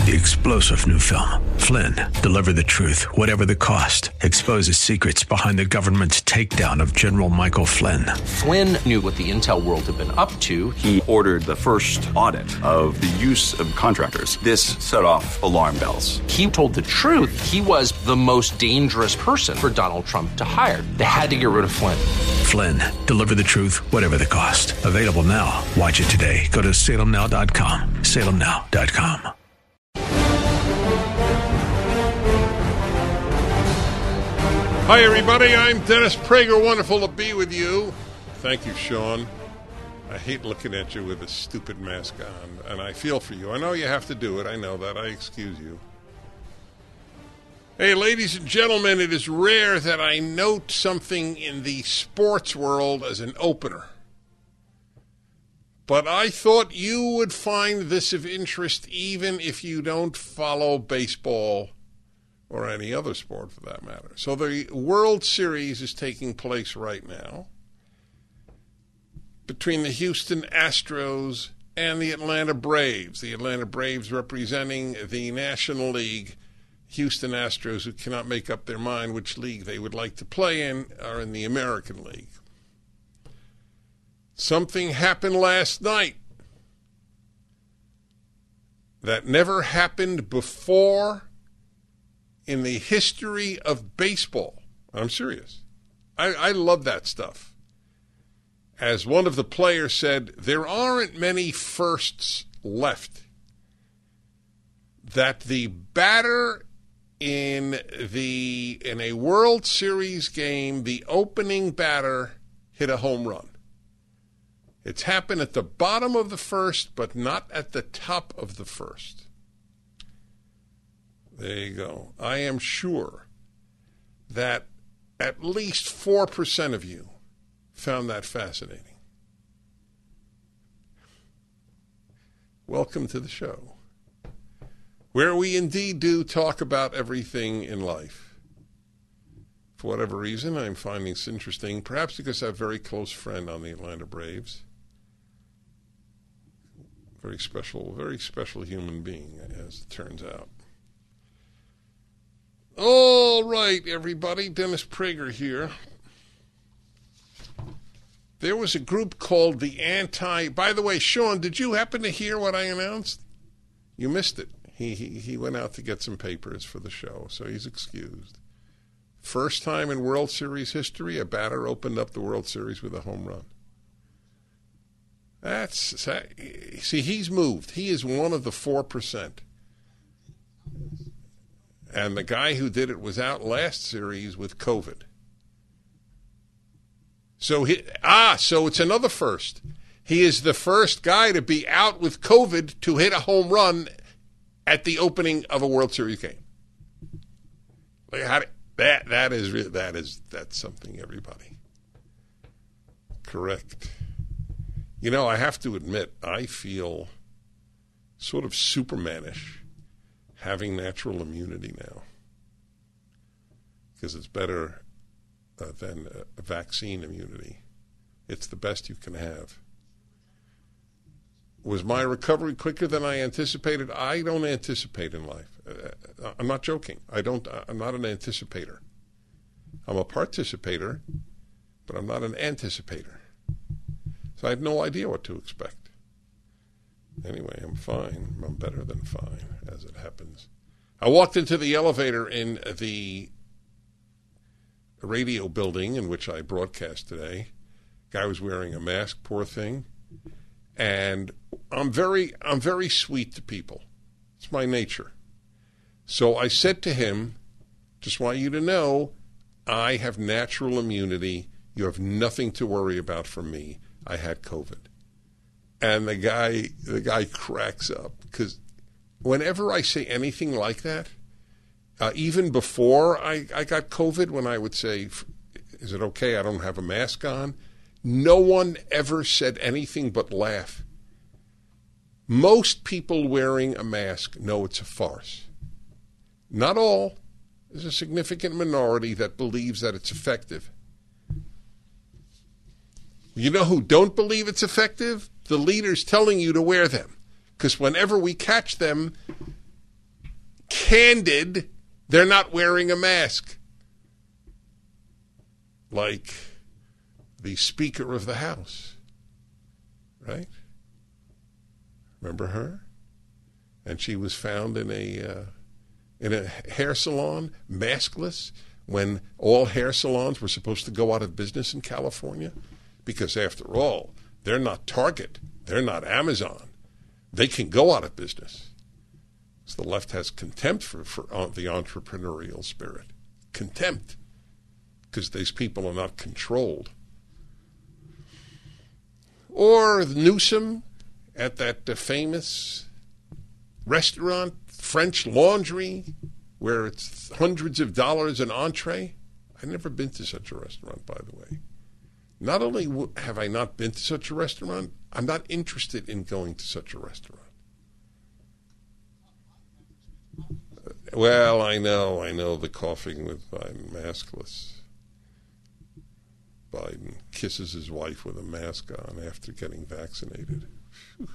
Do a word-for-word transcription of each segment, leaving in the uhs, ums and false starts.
The explosive new film, Flynn, deliver the truth, whatever the cost, exposes secrets behind the government's takedown of General Michael Flynn. Flynn knew what the intel world had been up to. He ordered the first audit of the use of contractors. This set off alarm bells. He told the truth. He was the most dangerous person for Donald Trump to hire. They had to get rid of Flynn. Flynn, deliver the truth, whatever the cost. Available now. Watch it today. Go to salem now dot com. salem now dot com. Hi, everybody. I'm Dennis Prager. Wonderful to be with you. Thank you, Sean. I hate looking at you with a stupid mask on, and I feel for you. I know you have to do it. I know that. I excuse you. Hey, ladies and gentlemen, it is rare that I note something in the sports world as an opener. But I thought you would find this of interest even if you don't follow baseball or any other sport for that matter. So the World Series is taking place right now between the Houston Astros and the Atlanta Braves. The Atlanta Braves representing the National League. Houston Astros, who cannot make up their mind which league they would like to play in, are in the American League. Something happened last night that never happened before in the history of baseball. I'm serious. I, I love that stuff. As one of the players said, there aren't many firsts left. That the batter in the in a World Series game, the opening batter hit a home run. It's happened at the bottom of the first, but not at the top of the first. There you go. I am sure that at least four percent of you found that fascinating. Welcome to the show, where we indeed do talk about everything in life. For whatever reason, I'm finding this interesting, perhaps because I have a very close friend on the Atlanta Braves. Very special, very special human being, as it turns out. All right, everybody, Dennis Prager here. There was a group called the Anti... By the way, Sean, did you happen to hear what I announced? You missed it. He, he, he went out to get some papers for the show, so he's excused. First time in World Series history, a batter opened up the World Series with a home run. That's... See, he's moved. He is one of the four percent. And the guy who did it was out last series with COVID. So he, ah, so it's another first. He is the first guy to be out with COVID to hit a home run at the opening of a World Series game. Like how did, that that is that is that's something, everybody. Correct. You know, I have to admit, I feel sort of Supermanish having natural immunity now, because it's better uh, than uh, vaccine immunity. It's the best you can have. Was my recovery quicker than I anticipated? I don't anticipate in life. Uh, I'm not joking. I don't. I'm not an anticipator. I'm a participator, but I'm not an anticipator. So I had no idea what to expect. Anyway, I'm fine. I'm better than fine, as it happens. I walked into the elevator in the radio building in which I broadcast today. Guy was wearing a mask, poor thing. And I'm very, I'm very sweet to people. It's my nature. So I said to him, just want you to know, I have natural immunity. You have nothing to worry about from me. I had COVID. And the guy, the guy cracks up, because whenever I say anything like that, uh, even before I, I got COVID, when I would say, is it okay I don't have a mask on? No one ever said anything but laugh. Most people wearing a mask know it's a farce. Not all. There's a significant minority that believes that it's effective. You know who don't believe it's effective? The leaders telling you to wear them. Because whenever we catch them candid, they're not wearing a mask. Like the Speaker of the House, right? Remember her? And she was found in a uh, in a hair salon, maskless, when all hair salons were supposed to go out of business in California. Because after all, they're not Target. They're not Amazon. They can go out of business. So the left has contempt for, for uh, the entrepreneurial spirit. Contempt. Because these people are not controlled. Or Newsom at that uh, famous restaurant, French Laundry, where it's hundreds of dollars an entree. I've never been to such a restaurant, by the way. Not only have I not been to such a restaurant, I'm not interested in going to such a restaurant. Uh, well, I know, I know the coughing with Biden, maskless. Biden kisses his wife with a mask on after getting vaccinated. Whew.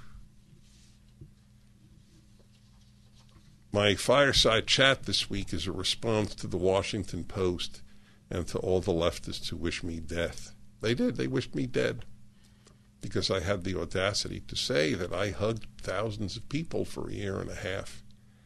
My fireside chat this week is a response to the Washington Post and to all the leftists who wish me death. They did. They wished me dead because I had the audacity to say that I hugged thousands of people for a year and a half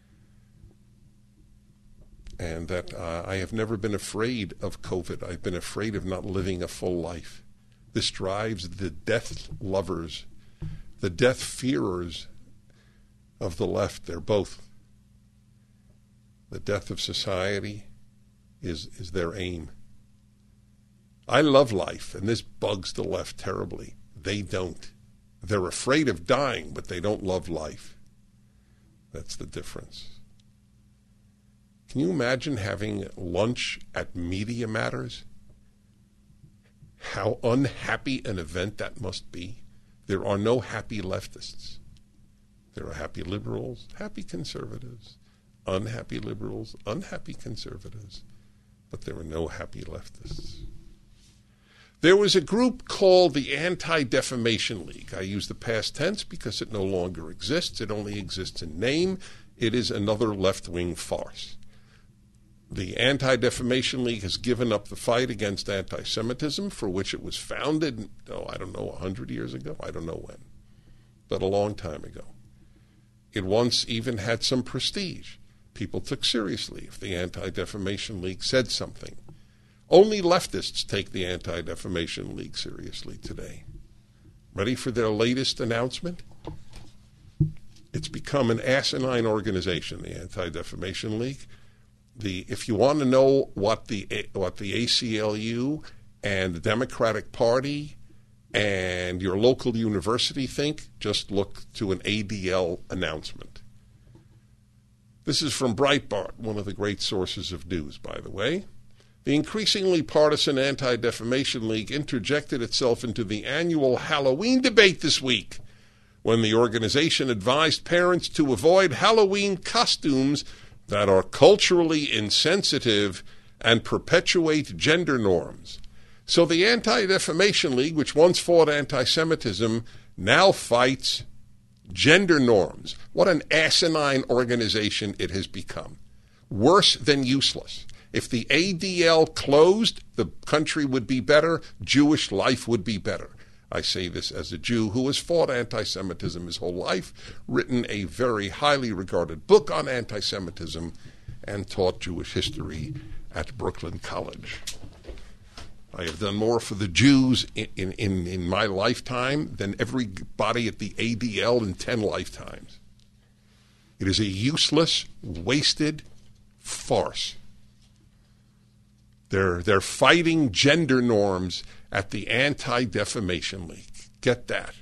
and that uh, I have never been afraid of COVID. I've been afraid of not living a full life. This drives the death lovers, the death fearers of the left. They're both. The death of society is, is their aim. I love life, and this bugs the left terribly. They don't. They're afraid of dying, but they don't love life. That's the difference. Can you imagine having lunch at Media Matters? How unhappy an event that must be. There are no happy leftists. There are happy liberals, happy conservatives, unhappy liberals, unhappy conservatives, but there are no happy leftists. There was a group called the Anti-Defamation League. I use the past tense because it no longer exists. It only exists in name. It is another left-wing farce. The Anti-Defamation League has given up the fight against anti-Semitism, for which it was founded, oh, I don't know, one hundred years ago? I don't know when, but a long time ago. It once even had some prestige. People took seriously if the Anti-Defamation League said something. Only leftists take the Anti-Defamation League seriously today. Ready for their latest announcement? It's become an asinine organization, the Anti-Defamation League. The if you want to know what the what the A C L U and the Democratic Party and your local university think, just look to an A D L announcement. This is from Breitbart, one of the great sources of news, by the way. The increasingly partisan Anti-Defamation League interjected itself into the annual Halloween debate this week when the organization advised parents to avoid Halloween costumes that are culturally insensitive and perpetuate gender norms. So the Anti-Defamation League, which once fought anti-Semitism, now fights gender norms. What an asinine organization it has become. Worse than useless. If the A D L closed, the country would be better. Jewish life would be better. I say this as a Jew who has fought anti-Semitism his whole life, written a very highly regarded book on anti-Semitism, and taught Jewish history at Brooklyn College. I have done more for the Jews in, in, in my lifetime than everybody at the A D L in ten lifetimes. It is a useless, wasted farce. They're, they're fighting gender norms at the Anti-Defamation League. Get that.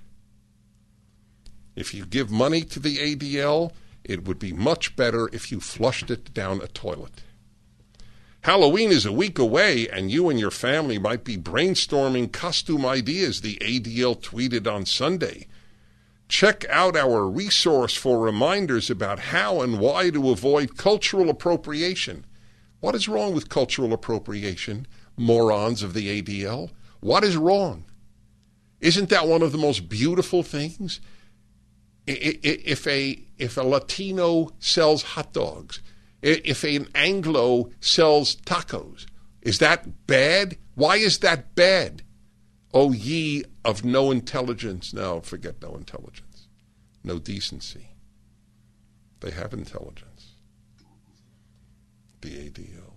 If you give money to the A D L, it would be much better if you flushed it down a toilet. Halloween is a week away, and you and your family might be brainstorming costume ideas, the A D L tweeted on Sunday. Check out our resource for reminders about how and why to avoid cultural appropriation. What is wrong with cultural appropriation, morons of the A D L? What is wrong? Isn't that one of the most beautiful things? If a, if a Latino sells hot dogs If an Anglo sells tacos, is that bad? Why is that bad? O ye of no intelligence. No, forget no intelligence. No decency. They have intelligence. The A D L.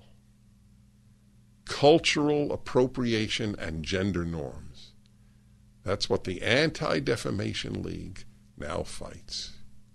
Cultural appropriation and gender norms. That's what the Anti-Defamation League now fights.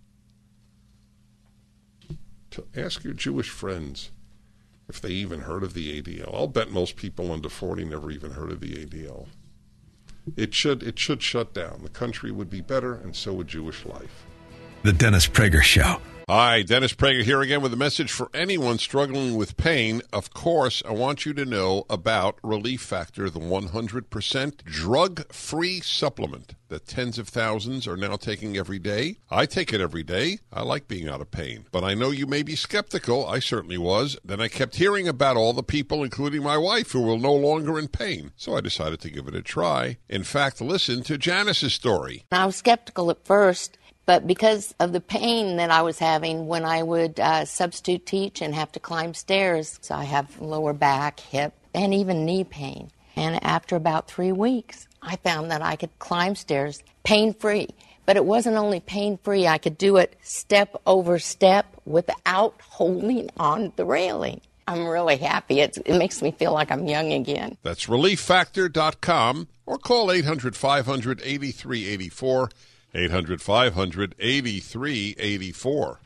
To ask your Jewish friends if they even heard of the A D L. I'll bet most people under forty never even heard of the A D L. It should it should shut down. The country would be better, and so would Jewish life. The Dennis Prager Show. Hi, Dennis Prager here again with a message for anyone struggling with pain. Of course, I want you to know about Relief Factor, the one hundred percent drug-free supplement that tens of thousands are now taking every day. I take it every day. I like being out of pain. But I know you may be skeptical. I certainly was. Then I kept hearing about all the people, including my wife, who were no longer in pain. So I decided to give it a try. In fact, listen to Janice's story. I was skeptical at first. But because of the pain that I was having when I would uh, substitute teach and have to climb stairs, so I have lower back, hip, and even knee pain. And after about three weeks, I found that I could climb stairs pain-free. But it wasn't only pain-free, I could do it step over step without holding on the railing. I'm really happy. It's, it makes me feel like I'm young again. That's relief factor dot com or call eight hundred, five hundred, eighty-three eighty-four. eight hundred, five hundred, eighty-three eighty-four.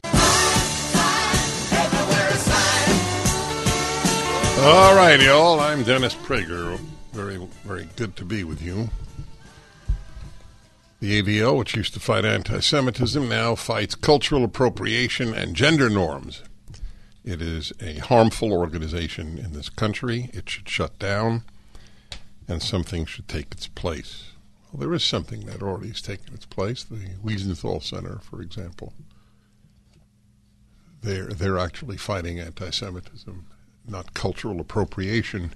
All right, y'all. I'm Dennis Prager. Very, very good to be with you. The A D L, which used to fight anti-Semitism, now fights cultural appropriation and gender norms. It is a harmful organization in this country. It should shut down, and something should take its place. Well, there is something that already has taken its place. The Wiesenthal Center, for example. They're, they're actually fighting anti-Semitism, not cultural appropriation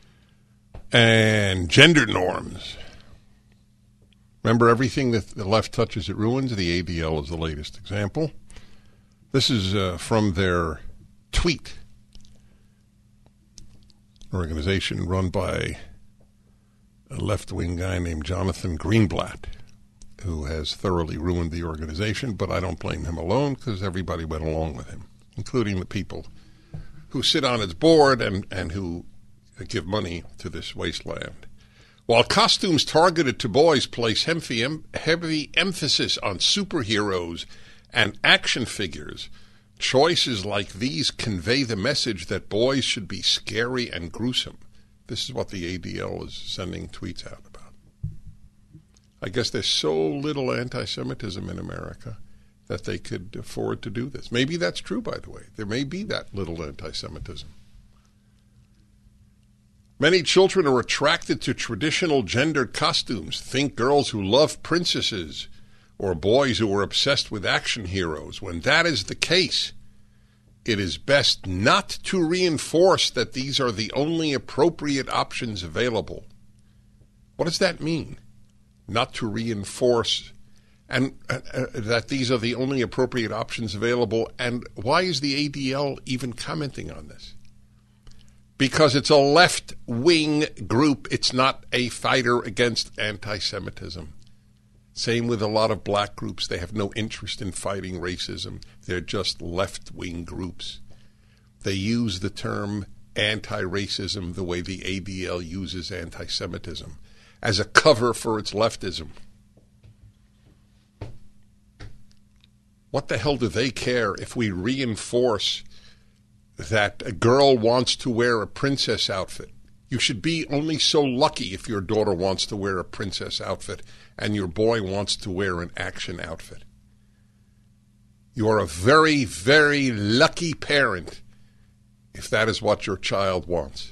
and gender norms. Remember, everything that the left touches, it ruins. The A D L is the latest example. This is uh, from their tweet. An organization run by a left-wing guy named Jonathan Greenblatt, who has thoroughly ruined the organization, but I don't blame him alone because everybody went along with him, including the people who sit on its board and, and who give money to this wasteland. While costumes targeted to boys place heavy, heavy emphasis on superheroes and action figures, choices like these convey the message that boys should be scary and gruesome. This is what the A D L is sending tweets out about. I guess there's so little anti-Semitism in America that they could afford to do this. Maybe that's true, by the way. There may be that little anti-Semitism. Many children are attracted to traditional gendered costumes. Think girls who love princesses or boys who are obsessed with action heroes. When that is the case, it is best not to reinforce that these are the only appropriate options available. What does that mean? Not to reinforce and uh, uh, that these are the only appropriate options available. And why is the A D L even commenting on this? Because it's a left-wing group. It's not a fighter against anti-Semitism. Same with a lot of black groups. They have no interest in fighting racism. They're just left-wing groups. They use the term anti-racism the way the A D L uses anti-Semitism, as a cover for its leftism. What the hell do they care if we reinforce that a girl wants to wear a princess outfit? You should be only so lucky if your daughter wants to wear a princess outfit and your boy wants to wear an action outfit. You are a very, very lucky parent if that is what your child wants.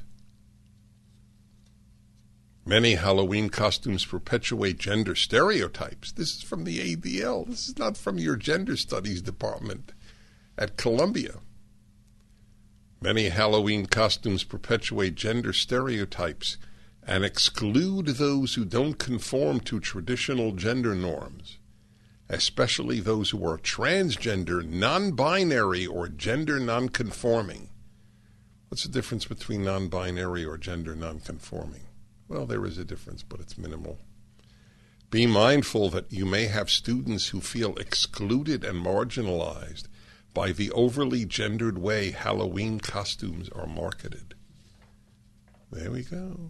Many Halloween costumes perpetuate gender stereotypes. This is from the A D L. This is not from your gender studies department at Columbia. Many Halloween costumes perpetuate gender stereotypes and exclude those who don't conform to traditional gender norms. especially those who are transgender, non-binary, or gender non-conforming. What's the difference between non-binary or gender non-conforming? Well, there is a difference, but it's minimal. Be mindful that you may have students who feel excluded and marginalized by the overly gendered way Halloween costumes are marketed. There we go.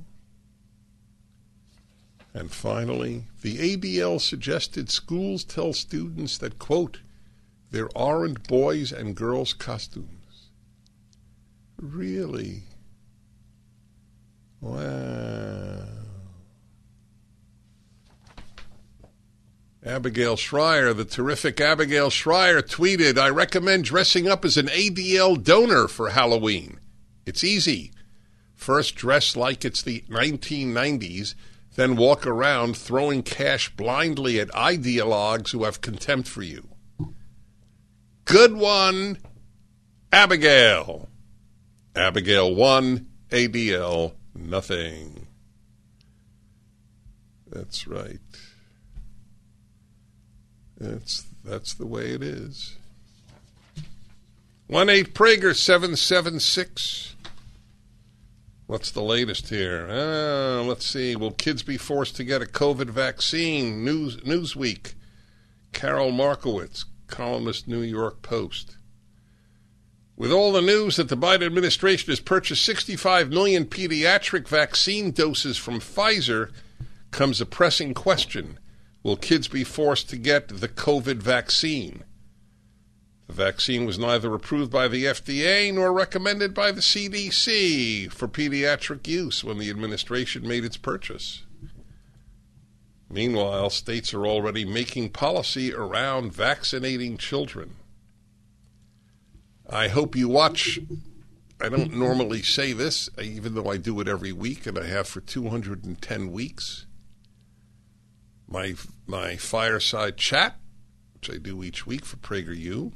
And finally, the A D L suggested schools tell students that, quote, there aren't boys and girls costumes. Really? Wow. Abigail Schreier, the terrific Abigail Schreier, tweeted, I recommend dressing up as an A D L donor for Halloween. It's easy. First, dress like it's the nineteen nineties, then walk around throwing cash blindly at ideologues who have contempt for you. Good one, Abigail. Abigail one, A D L nothing. That's right. That's that's the way it is. one eight Prager seven seven six. What's the latest here? Uh, let's see. Will kids be forced to get a COVID vaccine? News Newsweek. Carol Markowitz, columnist, New York Post. With all the news that the Biden administration has purchased sixty-five million pediatric vaccine doses from Pfizer, comes a pressing question. Will kids be forced to get the COVID vaccine? The vaccine was neither approved by the F D A nor recommended by the C D C for pediatric use when the administration made its purchase. Meanwhile, states are already making policy around vaccinating children. I hope you watch. I don't normally say this, even though I do it every week, and I have for two hundred ten weeks. My my fireside chat, which I do each week for PragerU.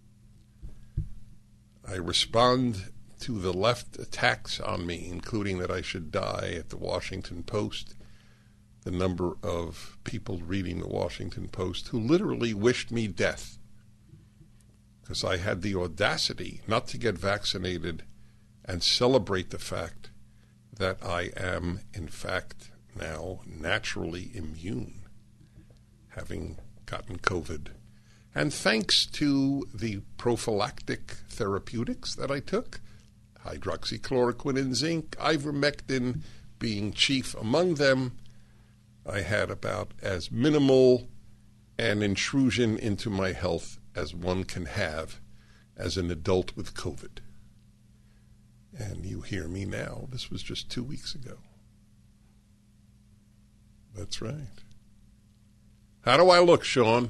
I respond to the left attacks on me, including that I should die at the Washington Post. The number of people reading the Washington Post who literally wished me death because I had the audacity not to get vaccinated and celebrate the fact that I am, in fact, now naturally immune, having gotten COVID. And thanks to the prophylactic therapeutics that I took, hydroxychloroquine and zinc, ivermectin being chief among them, I had about as minimal an intrusion into my health as one can have as an adult with COVID. And you hear me now. This was just two weeks ago. That's right. How do I look, Sean?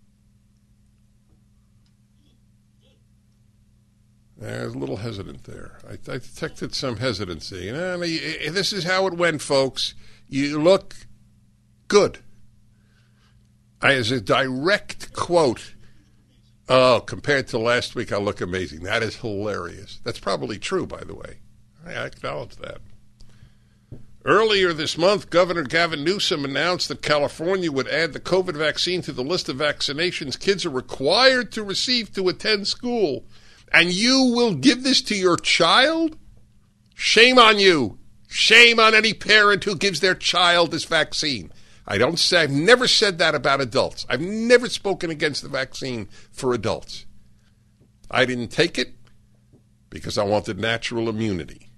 There's a little hesitant there. I, I detected some hesitancy. And this is how it went, folks. You look good. I, as a direct quote, oh, compared to last week, I look amazing. That is hilarious. That's probably true, by the way. I acknowledge that. Earlier this month, Governor Gavin Newsom announced that California would add the COVID vaccine to the list of vaccinations kids are required to receive to attend school. And you will give this to your child? Shame on you. Shame on any parent who gives their child this vaccine. I don't say, I've never said that about adults. I've never spoken against the vaccine for adults. I didn't take it because I wanted natural immunity.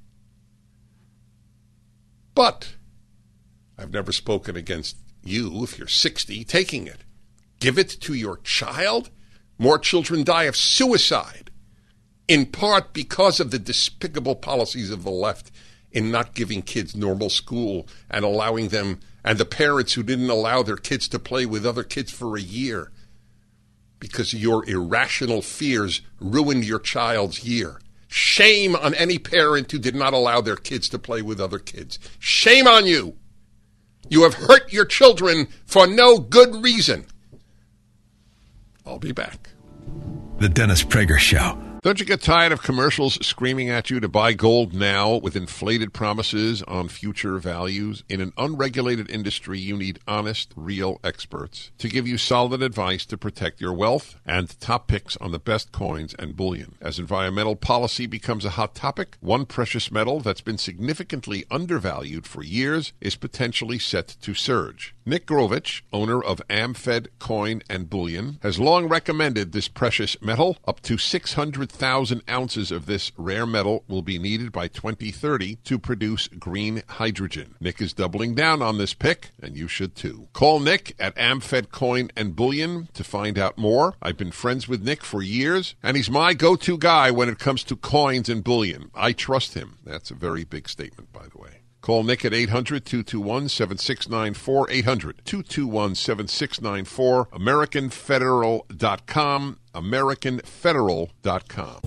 But I've never spoken against you, if you're sixty, taking it. Give it to your child? More children die of suicide, in part because of the despicable policies of the left in not giving kids normal school and allowing them, and the parents who didn't allow their kids to play with other kids for a year because your irrational fears ruined your child's year. Shame on any parent who did not allow their kids to play with other kids. Shame on you. You have hurt your children for no good reason. I'll be back. The Dennis Prager Show. Don't you get tired of commercials screaming at you to buy gold now with inflated promises on future values? In an unregulated industry, you need honest, real experts to give you solid advice to protect your wealth and top picks on the best coins and bullion. As environmental policy becomes a hot topic, one precious metal that's been significantly undervalued for years is potentially set to surge. Nick Grovich, owner of AmFed Coin and Bullion, has long recommended this precious metal. Up to six hundred thousand ounces of this rare metal will be needed by twenty thirty to produce green hydrogen. Nick is doubling down on this pick, and you should too. Call Nick at AmFed Coin and Bullion to find out more. I've been friends with Nick for years, and he's my go-to guy when it comes to coins and bullion. I trust him. That's a very big statement, by the way. Call Nick at eight hundred, two two one, seven six nine four, eight hundred, two two one, seven six nine four, American Federal dot com, American Federal dot com.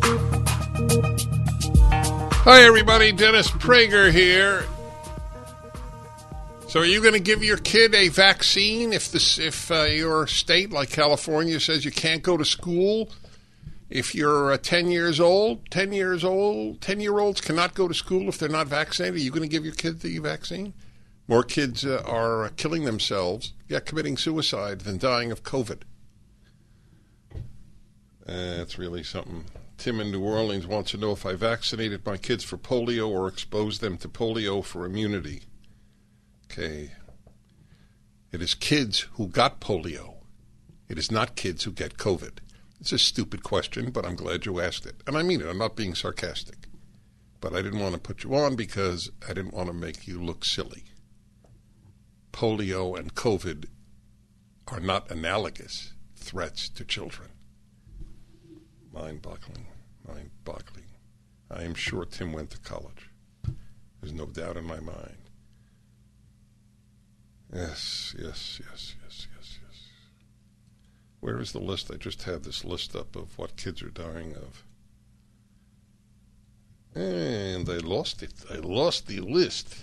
Hi, everybody. Dennis Prager here. So are you going to give your kid a vaccine if this, if uh, your state, like California, says you can't go to school? If you're uh, ten years old, ten years old, ten-year-olds cannot go to school if they're not vaccinated, are you going to give your kid the vaccine? More kids uh, are uh, killing themselves, yeah, committing suicide than dying of COVID. That's uh, really something. Tim in New Orleans wants to know if I vaccinated my kids for polio or exposed them to polio for immunity. Okay. It is kids who got polio. It is not kids who get COVID. It's a stupid question, but I'm glad you asked it. And I mean it. I'm not being sarcastic. But I didn't want to put you on because I didn't want to make you look silly. Polio and COVID are not analogous threats to children. Mind-boggling. Mind-boggling. I am sure Tim went to college. There's no doubt in my mind. Yes, yes, yes, yes, yes, yes. Where is the list? I just had this list up of what kids are dying of. And I lost it. I lost the list.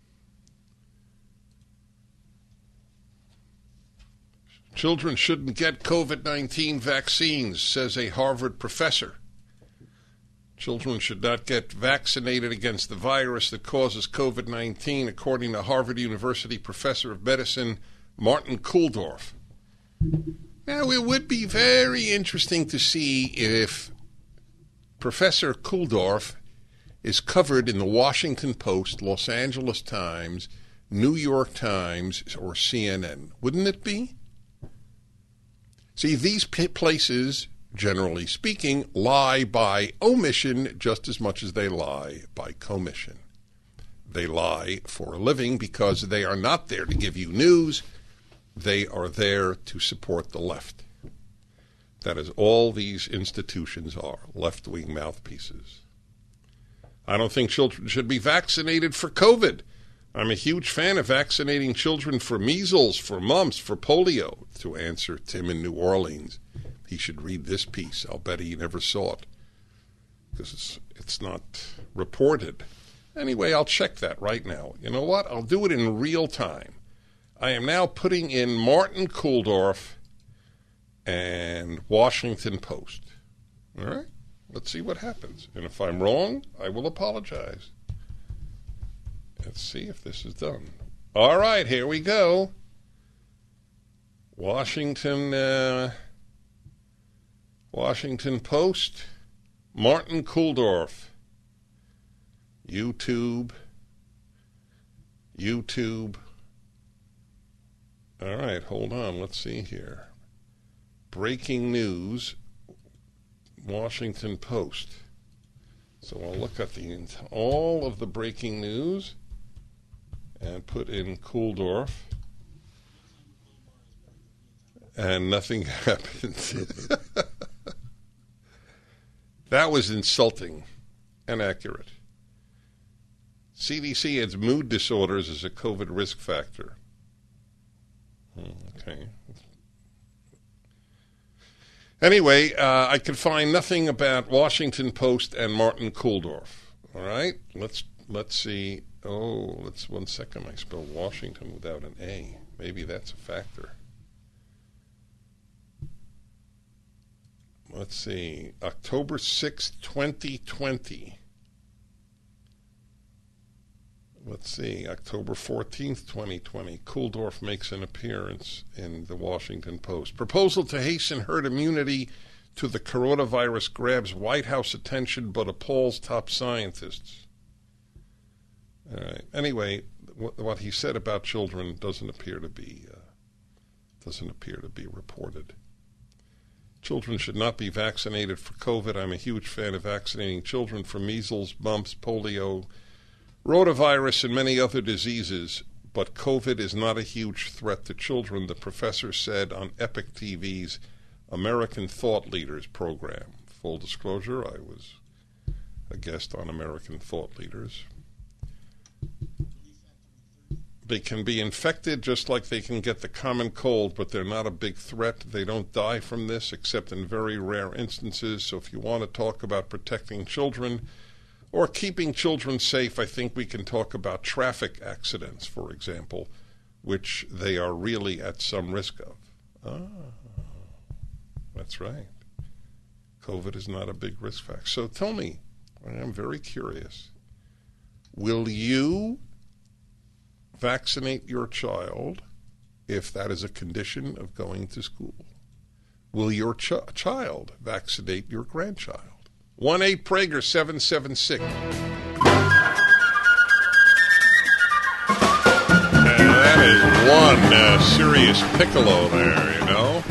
Children shouldn't get COVID nineteen vaccines, says a Harvard professor. Children should not get vaccinated against the virus that causes COVID nineteen, according to Harvard University professor of medicine Martin Kulldorff. Now, it would be very interesting to see if Professor Kulldorff is covered in the Washington Post, Los Angeles Times, New York Times, or C N N. Wouldn't it be? See, these places, generally speaking, lie by omission just as much as they lie by commission. They lie for a living because they are not there to give you news. They are there to support the left. That is all these institutions are, left-wing mouthpieces. I don't think children should be vaccinated for COVID. I'm a huge fan of vaccinating children for measles, for mumps, for polio. To answer Tim in New Orleans, he should read this piece. I'll bet he never saw it because it's, it's not reported. Anyway, I'll check that right now. You know what? I'll do it in real time. I am now putting in Martin Kulldorff and Washington Post. All right? Let's see what happens. And if I'm wrong, I will apologize. Let's see if this is done. All right, here we go. Washington, uh, Washington Post, Martin Kulldorff, YouTube, YouTube. All right, hold on. Let's see here. Breaking news, Washington Post. So I'll look at the all of the breaking news and put in Kulldorff, and nothing happened. That was insulting and accurate. C D C adds mood disorders as a COVID risk factor. Okay. Anyway, uh, I could find nothing about Washington Post and Martin Kulldorff. All right, let's let's see. Oh, let's one second. I spelled Washington without an A. Maybe that's a factor. let's see, October sixth, twenty twenty. Let's see, October fourteenth, twenty twenty. Kulldorff makes an appearance in the Washington Post. Proposal to hasten herd immunity to the coronavirus grabs White House attention but appalls top scientists. All right. Anyway, what, what he said about children doesn't appear to be uh, doesn't appear to be reported. Children should not be vaccinated for COVID. I'm a huge fan of vaccinating children for measles, mumps, polio, rotavirus, and many other diseases, but COVID is not a huge threat to children, the professor said on Epic T V's American Thought Leaders program. Full disclosure, I was a guest on American Thought Leaders. They can be infected just like they can get the common cold, but they're not a big threat. They don't die from this except in very rare instances. So if you want to talk about protecting children or keeping children safe, I think we can talk about traffic accidents, for example, which they are really at some risk of. Ah, that's right. COVID is not a big risk factor. So tell me, I am very curious, will you vaccinate your child if that is a condition of going to school? Will your ch- child vaccinate your grandchild? one eight Prager seven seven six. And that is one uh, serious piccolo there, you know.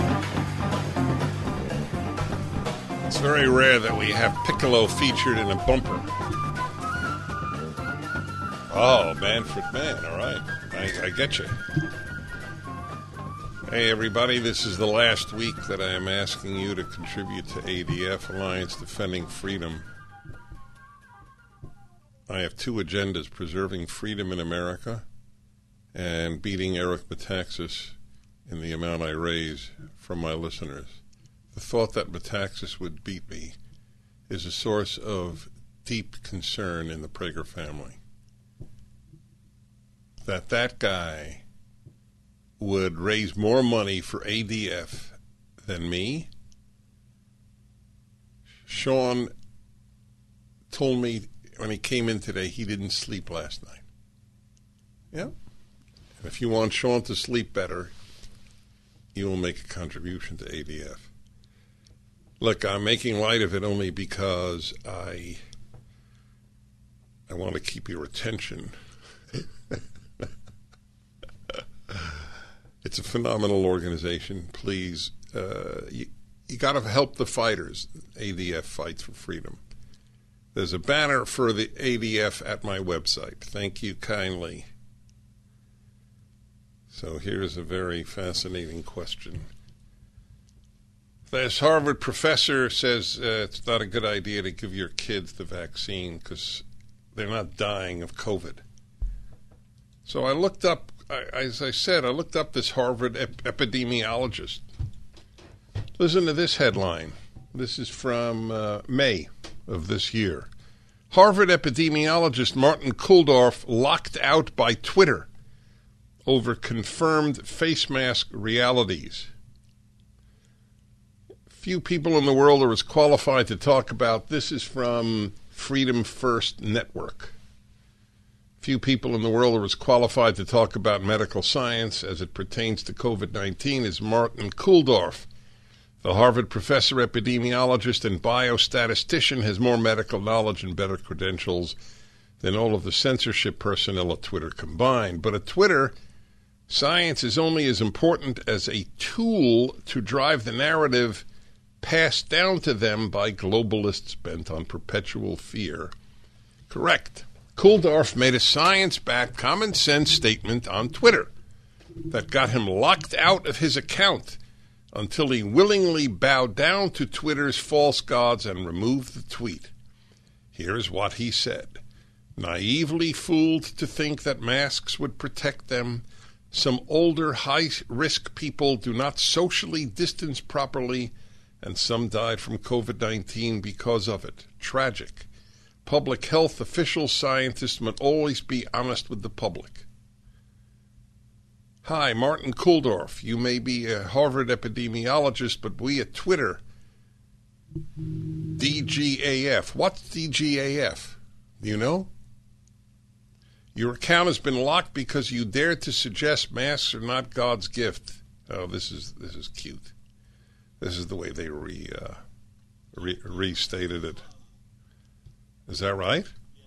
It's very rare that we have piccolo featured in a bumper. Oh, Manfred Mann, all right. I, I get you. Hey, everybody, this is the last week that I am asking you to contribute to A D F, Alliance Defending Freedom. I have two agendas, preserving freedom in America and beating Eric Metaxas in the amount I raise from my listeners. The thought that Metaxas would beat me is a source of deep concern in the Prager family. That that guy would raise more money for A D F than me. Sean told me when he came in today he didn't sleep last night. Yeah. And if you want Sean to sleep better, you will make a contribution to A D F. Look, I'm making light of it only because I I want to keep your attention. It's a phenomenal organization. Please, uh, you, you got to help the fighters. A D F Fights for Freedom. There's a banner for the A D F at my website. Thank you kindly. So here's a very fascinating question. This Harvard professor says uh, it's not a good idea to give your kids the vaccine because they're not dying of COVID. So I looked up, I, as I said, I looked up this Harvard ep- epidemiologist. Listen to this headline. This is from uh, May of this year. Harvard epidemiologist Martin Kulldorff locked out by Twitter over confirmed face mask realities. Few people in the world are as qualified to talk about. This is from Freedom First Network. Few people in the world are as qualified to talk about medical science as it pertains to COVID nineteen as Martin Kulldorff. The Harvard professor, epidemiologist, and biostatistician has more medical knowledge and better credentials than all of the censorship personnel at Twitter combined. But at Twitter, science is only as important as a tool to drive the narrative passed down to them by globalists bent on perpetual fear. Correct. Kulldorff made a science-backed, common-sense statement on Twitter that got him locked out of his account until he willingly bowed down to Twitter's false gods and removed the tweet. Here's what he said. Naively fooled to think that masks would protect them, some older, high-risk people do not socially distance properly, and some died from COVID nineteen because of it. Tragic. Public health officials, scientists must always be honest with the public. Hi, Martin Kulldorff. You may be a Harvard epidemiologist, but we at Twitter D G A F. What's D G A F? Do you know? Your account has been locked because you dared to suggest masks are not God's gift. Oh, this is this is cute. This is the way they re, uh, re restated it. Is that right?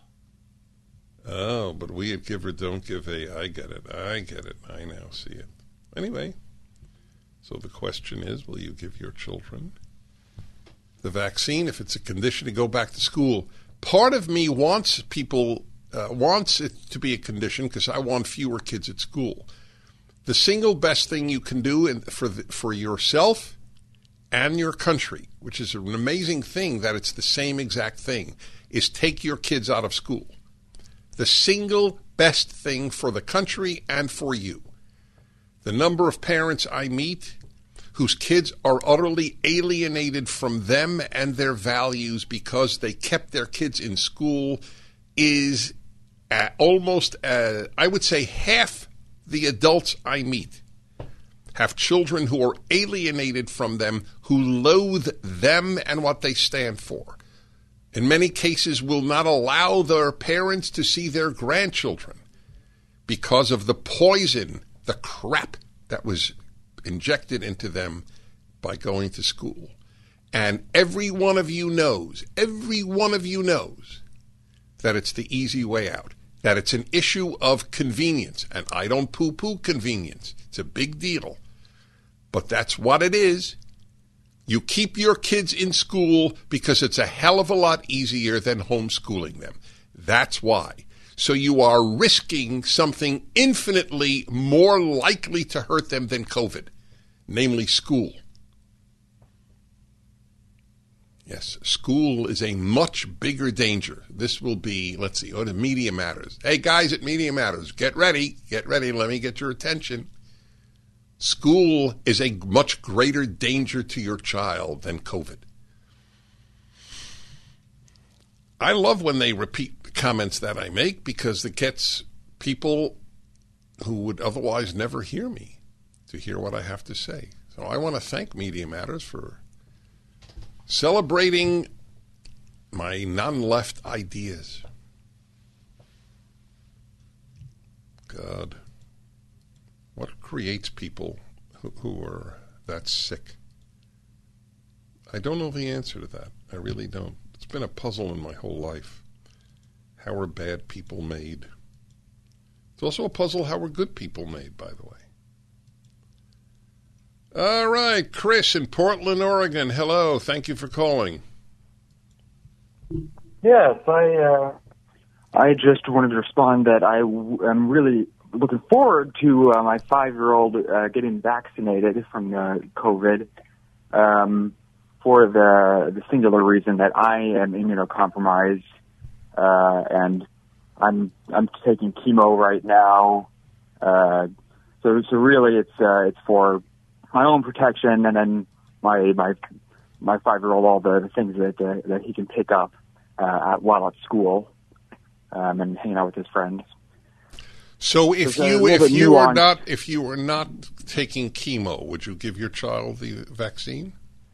Oh, but we at Give or Don't Give A. I get it. I get it. I now see it. Anyway, so the question is, will you give your children the vaccine if it's a condition to go back to school? Part of me wants people, uh, wants it to be a condition because I want fewer kids at school. The single best thing you can do in, for the, for yourself and your country, which is an amazing thing that it's the same exact thing, is take your kids out of school. The single best thing for the country and for you. The number of parents I meet whose kids are utterly alienated from them and their values because they kept their kids in school is uh, almost, uh, I would say, half the adults I meet have children who are alienated from them, who loathe them and what they stand for. In many cases, will not allow their parents to see their grandchildren because of the poison, the crap that was injected into them by going to school. And every one of you knows, every one of you knows that it's the easy way out, that it's an issue of convenience. And I don't poo-poo convenience. It's a big deal. But that's what it is. You keep your kids in school because it's a hell of a lot easier than homeschooling them. That's why. So you are risking something infinitely more likely to hurt them than COVID, namely school. Yes, school is a much bigger danger. This will be, let's see, oh, the Media Matters. Hey, guys at Media Matters, get ready. Get ready. Let me get your attention. School is a much greater danger to your child than COVID. I love when they repeat the comments that I make because it gets people who would otherwise never hear me to hear what I have to say. So I want to thank Media Matters for celebrating my non-left ideas. God. What creates people who, who are that sick? I don't know the answer to that. I really don't. It's been a puzzle in my whole life. How are bad people made? It's also a puzzle how are good people made, by the way. All right, Chris in Portland, Oregon. Hello. Thank you for calling. Yes, I uh, I just wanted to respond that I w- am really looking forward to uh, my five-year-old uh, getting vaccinated from the COVID um, for the the singular reason that I am immunocompromised uh, and I'm I'm taking chemo right now. Uh, so so really it's uh, it's for my own protection and then my my my five-year-old all the, the things that uh, that he can pick up uh, at, while at school um, and hanging out with his friends. So if There's you if you are nuanced. not if you are not taking chemo, would you give your child the vaccine?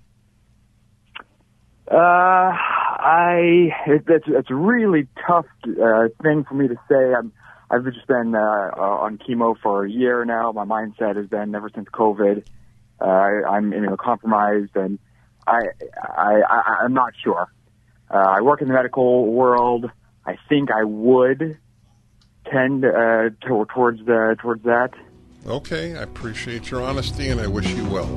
Uh, I it, it's it's a really tough uh, thing for me to say. I'm I've just been uh, uh, on chemo for a year now. My mindset has been ever since COVID. Uh, I, I'm immunocompromised, and I I, I I'm not sure. Uh, I work in the medical world. I think I would tend uh, to, towards uh, towards that. Okay, I appreciate your honesty, and I wish you well.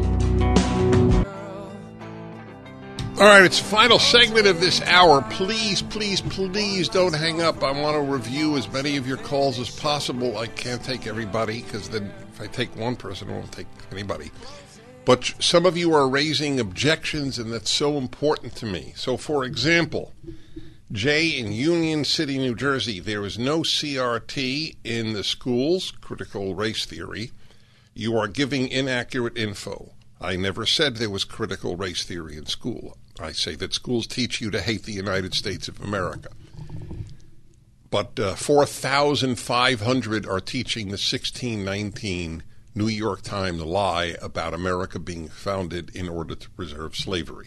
All right, it's the final segment of this hour. Please, please, please don't hang up. I want to review as many of your calls as possible. I can't take everybody because then if I take one person, I won't take anybody. But some of you are raising objections, and that's so important to me. So, for example, Jay in Union City, New Jersey, there is no C R T in the schools, critical race theory. You are giving inaccurate info. I never said there was critical race theory in school. I say that schools teach you to hate the United States of America. But uh, four thousand five hundred are teaching the sixteen nineteen New York Times lie about America being founded in order to preserve slavery.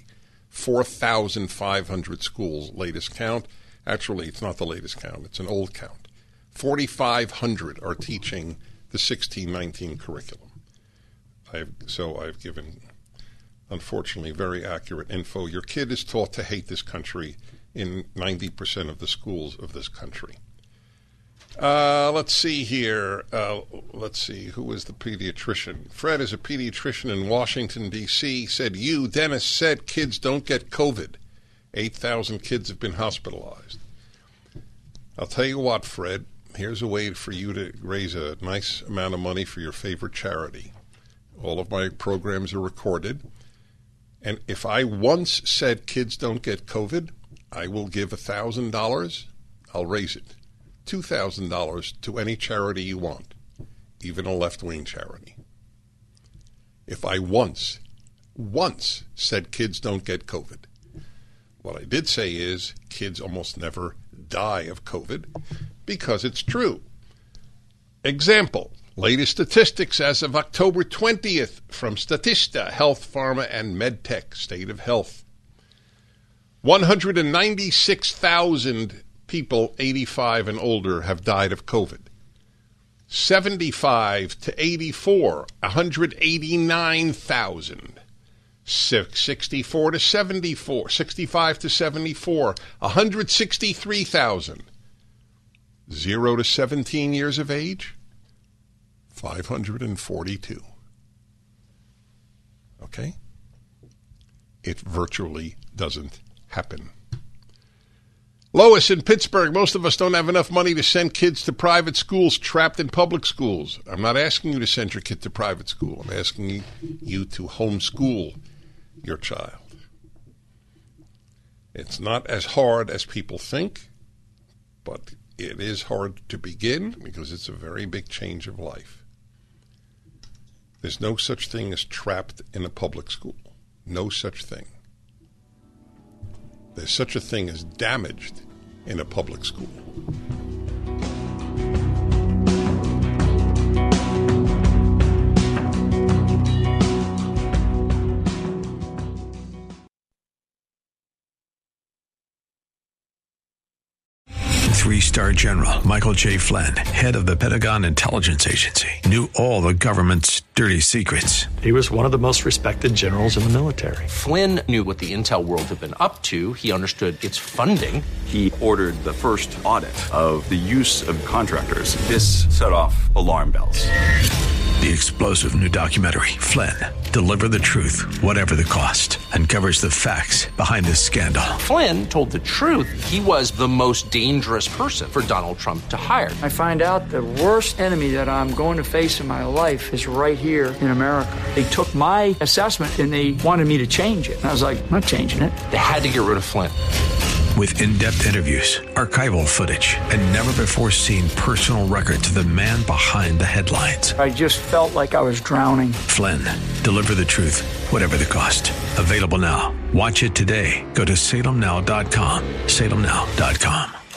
four thousand five hundred schools, latest count. Actually, it's not the latest count. It's an old count. four thousand five hundred are teaching the sixteen nineteen curriculum. I've, so I've given, unfortunately, very accurate info. Your kid is taught to hate this country in ninety percent of the schools of this country. Uh, let's see here. Uh, let's see. Who is the pediatrician? Fred is a pediatrician in Washington, D C Said, you, Dennis, said kids don't get COVID. eight thousand kids have been hospitalized. I'll tell you what, Fred. Here's a way for you to raise a nice amount of money for your favorite charity. All of my programs are recorded. And if I once said kids don't get COVID, I will give one thousand dollars. I'll raise it. two thousand dollars to any charity you want, even a left-wing charity. If I once, once said kids don't get COVID, what I did say is kids almost never die of COVID because it's true. Example, latest statistics as of October twentieth from Statista, Health, Pharma, and MedTech, State of Health. one hundred ninety-six thousand people eighty-five and older have died of COVID. seventy-five to eighty-four, one hundred eighty-nine thousand. sixty-four to seventy-four, sixty-five to seventy-four, one hundred sixty-three thousand. zero to seventeen years of age, five hundred forty-two. Okay? It virtually doesn't happen. Lois in Pittsburgh, most of us don't have enough money to send kids to private schools trapped in public schools. I'm not asking you to send your kid to private school. I'm asking you to homeschool your child. It's not as hard as people think, but it is hard to begin because it's a very big change of life. There's no such thing as trapped in a public school. No such thing. There's such a thing as damaged in a public school. Three-star General Michael J. Flynn, head of the Pentagon Intelligence Agency, knew all the government's dirty secrets. He was one of the most respected generals in the military. Flynn knew what the intel world had been up to. He understood its funding. He ordered the first audit of the use of contractors. This set off alarm bells. The explosive new documentary, Flynn, Deliver the Truth, Whatever the Cost, uncovers the facts behind this scandal. Flynn told the truth. He was the most dangerous person for Donald Trump to hire. I find out the worst enemy that I'm going to face in my life is right here in America. They took my assessment and they wanted me to change it. And I was like, I'm not changing it. They had to get rid of Flynn. With in-depth interviews, archival footage, and never-before-seen personal records of the man behind the headlines. I just felt like I was drowning. Flynn, Deliver the Truth, Whatever the Cost. Available now. Watch it today. Go to salem now dot com. salem now dot com.